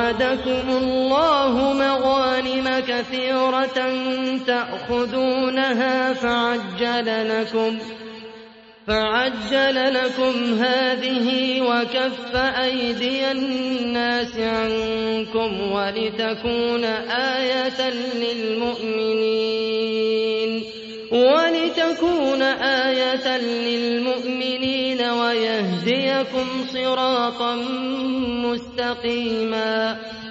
وعدكم الله مغانم كثيرة تأخذونها فعجل لكم هذه وكف أيدي الناس عنكم ولتكون آية للمؤمنين ويهديكم صراطا مستقيما.